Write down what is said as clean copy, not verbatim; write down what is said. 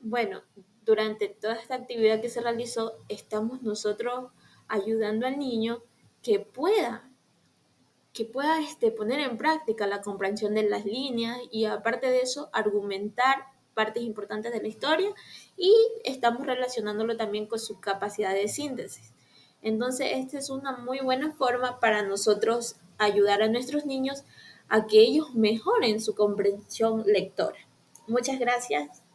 Bueno, durante toda esta actividad que se realizó, estamos nosotros ayudando al niño que pueda, poner en práctica la comprensión de las líneas y aparte de eso, argumentar partes importantes de la historia y estamos relacionándolo también con su capacidad de síntesis. Entonces, esta es una muy buena forma para nosotros ayudar a nuestros niños a que ellos mejoren su comprensión lectora. Muchas gracias.